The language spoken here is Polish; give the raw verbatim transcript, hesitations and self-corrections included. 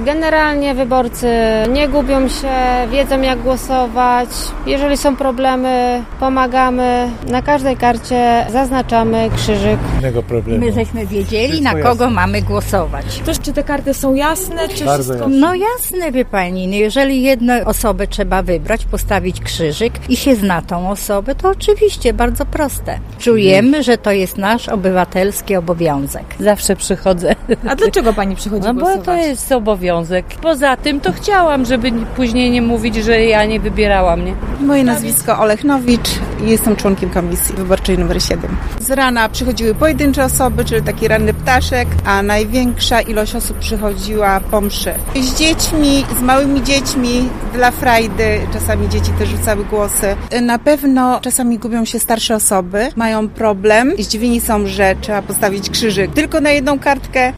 Generalnie wyborcy nie gubią się, wiedzą jak głosować. Jeżeli są problemy, pomagamy. Na każdej karcie zaznaczamy krzyżyk. My żeśmy wiedzieli, na kogo mamy głosować. To, czy te karty są jasne? Czy Bardzo wszystko... jasne. No jasne, wie pani, no jeżeli jedną osobę trzeba wybrać, postawić krzyżyk i się zna tą osobę, to oczywiście bardzo proste. Czujemy, że to jest nasz obywatelski obowiązek. Zawsze przychodzę. A dlaczego pani przychodzi No bo głosować? to jest obowiązek. Poza tym to chciałam, żeby później nie mówić, że ja nie wybierałam, nie? Moje nazwisko Olechnowicz i jestem członkiem komisji wyborczej numer siedem. Z rana przychodziły pojedyncze osoby, czyli taki ranny ptaszek, a największa ilość osób przychodziła po mszy. Z dziećmi, z małymi dziećmi, dla frajdy, czasami dzieci też rzucały głosy. Na pewno czasami gubią się starsze osoby, mają problem i zdziwieni są, że trzeba postawić krzyżyk tylko na jedną kartkę.